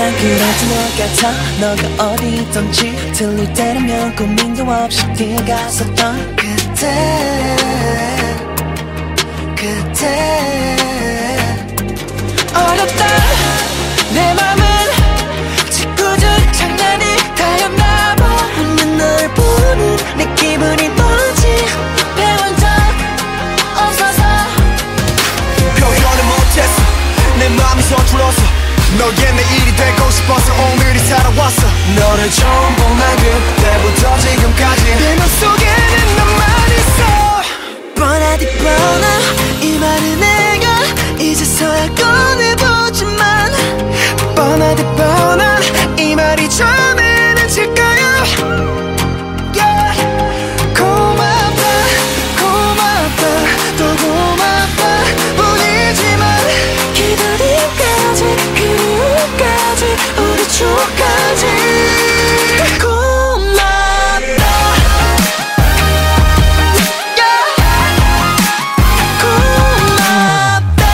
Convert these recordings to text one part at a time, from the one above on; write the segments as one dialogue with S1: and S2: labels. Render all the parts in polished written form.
S1: 그럴 것 같아. 너가 어디 있던지 들릴 때라면 고민도 없이 뛰어갔었던 그때 어렵다. 내 맘은 짓궂은 장난이 다였나봐. 하면 널 보는 내 기분이 뭔지 배운 적 없어서
S2: 표현을 못했어. 내 맘이 서툴러서 너의 내일이 되고 싶어서 오늘이 살아왔어. 너를 처음 본 날 그때부터 지금까지 내 맘속에는 너만 있어.
S1: 뻔하디 뻔하 이 말은 내가 이제서야 꺼내보지만
S2: 뻔하디 뻔한 이 말이 전에는 질까요? Yeah. 고맙다 고맙다 또 고맙다 뿐이지만
S1: 기다림까지 그리움까지 우리 추억까지 고맙다. 고맙다.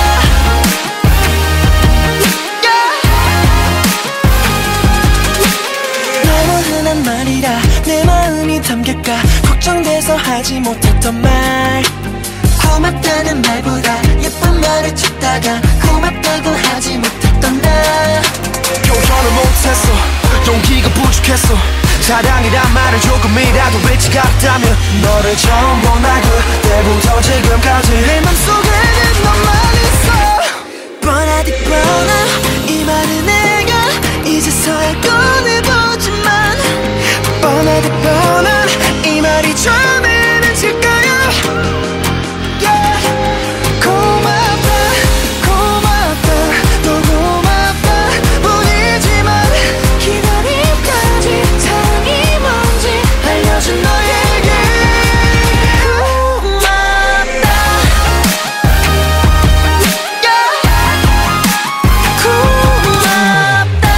S1: 너무 흔한 말이라 내 마음이 담길까 걱정돼서 하지 못했던 말. 고맙다는 말보다 예쁜 말을 찾다가 고맙다고 하지 못했던 나.
S2: 표현을 못했어. 용기가 부족했어. 사랑이란 말을 조금이라도 외치 같다면 너를 처음 본 날 그때부터 지금까지 내 맘속에는 너만 있어.
S1: 뻔하디 뻔하 이 말은 내가 이제서야 꺼내보지만
S2: 뻔하디 뻔한 이 말이 전에는 질까요? Yeah. 고맙다 고맙다 또 고맙다 뿐이지만
S1: 기다림까지 사랑이 뭔지
S2: 알려준 너에게
S1: 고맙다. 고맙다.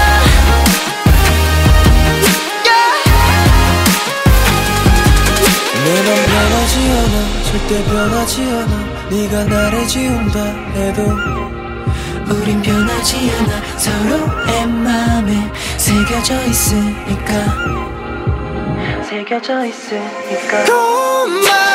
S1: 내 맘 변하지 않아 절대 변하지 않아. 네가 나를 지운다 해도 우린 변하지 않아. 서로의 맘에 새겨져 있으니까.
S2: 고마워.